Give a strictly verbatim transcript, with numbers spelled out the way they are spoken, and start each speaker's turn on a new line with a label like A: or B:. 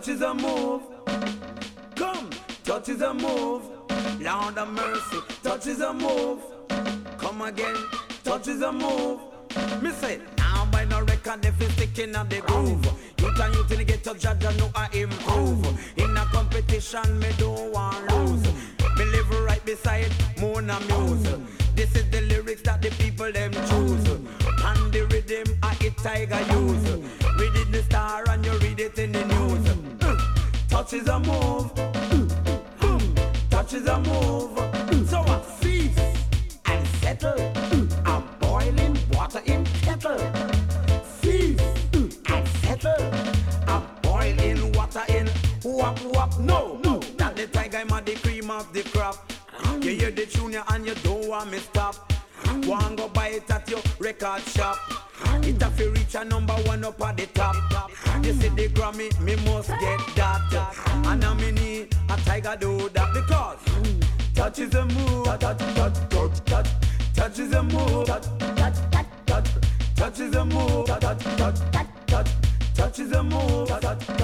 A: touch is a move. Come, touch is a move. Lord of mercy, touch is a move. Come again, touch is a move. Me say, now by no record if it's sticking up the groove. You can you till you get to judge and know I improve. In a competition, me don't want lose. Me live right beside Mona Muse. This is the lyrics that the people them choose. And the rhythm I hit Tiger use. Read it in the Star and you read it in the news. Touch is a move. Touch is a move. So I cease and settle. I'm boiling water in kettle. Cease and settle. I'm boiling water in whop whop. No, no. That the tiger am the cream of the crop. You hear the tune and you don't want me stop. One go buy it at your record shop. It have to reach a number one up at the top. You see the Grammy, me must get that. And I me need a tiger do that because touch is a move. Touch, touch, touch, touch. Touch is a move. Touch, touch, touch, touch. Touch is a move. Touch, touch, touch, touch. Touch is a move. Touch, touch.